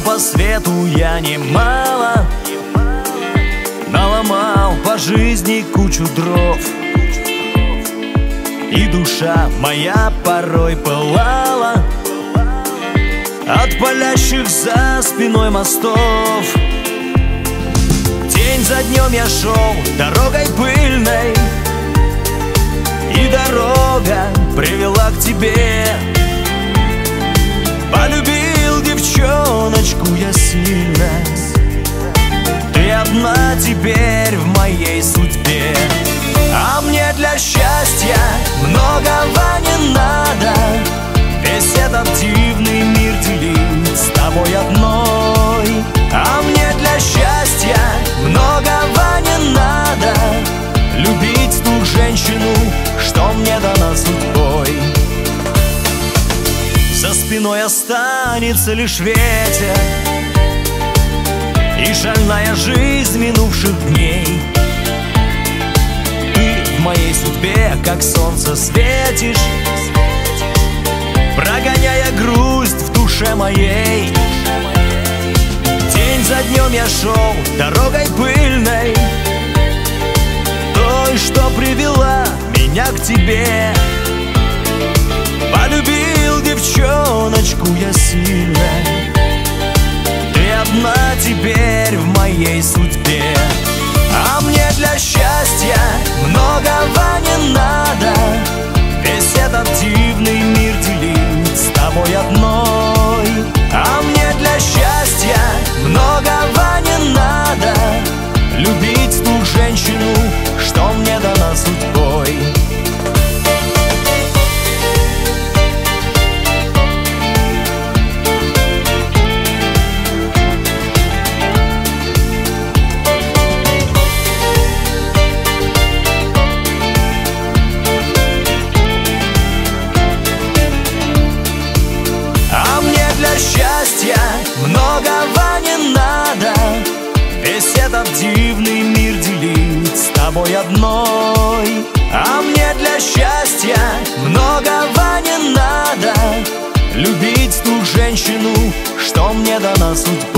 по свету я немало наломал по жизни кучу дров, и душа моя порой пылала от палящих за спиной мостов. День за днем я шел дорогой пыльной, и дорога привела к тебе. Полюбил девчоночку я сильно, ты одна теперь в моей судьбе. А мне для счастья многого не надо, весь этот дивный мир делить с тобой одной. А мне для счастья многого не надо, любить ту женщину, что мне дана судьбой. За спиной останется лишь ветер и шальная жизнь минувших дней. Ты в моей судьбе, как солнце, светишь, прогоняя грусть в душе моей. День за днем я шел дорогой пыльной, той, что привела меня к тебе. Полюбил девчоночку я сильно, ты одна теперь в моей судьбе. А мне для счастья многого не надо, весь этот дивный мир делить с тобой одной. А мне для счастья многого не надо, любить ту женщину, что мне дана судьбой. Счастья многого не надо, весь этот дивный мир делить с тобой одной. А мне для счастья многого не надо, любить ту женщину, что мне дана судьбой.